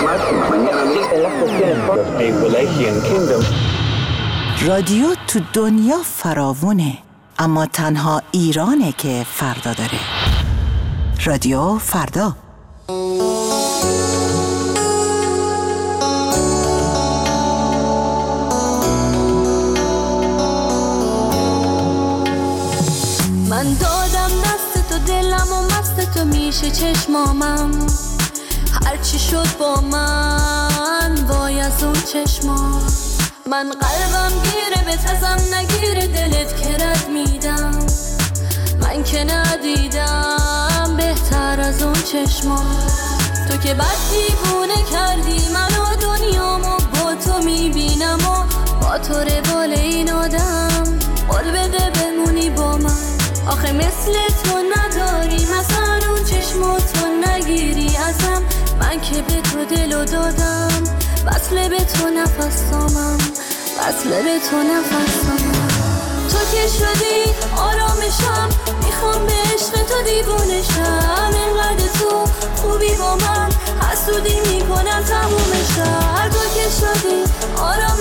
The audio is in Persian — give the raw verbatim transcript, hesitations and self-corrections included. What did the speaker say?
رادیو تو دنیا فراوونه، اما تنها ایرانه که فردا داره. رادیو فردا. من دادم دست تو دلم و مست تو میشه چشمامم، هرچی شد با من وای از اون چشما. من قلبم گیره به تزم نگیره دلت که رد میدم، من که ندیدم بهتر از اون چشما. تو که بد دیوونه کردی منو دنیامو با تو میبینم و با تو روال این آدم. قول بده بمونی با من، آخه مثل تو نداری مثلا اون چشمو تو نگیری ازم. من که به تو دلو دادم، وصله به تو نفسامم، وصله به تو نفسامم. تو که شدی آرامشم، میخوام به عشق تو دیوونشم. اینقدر تو خوبی با من، حسودی میکنم تمومشم. تو که شدی آرامشم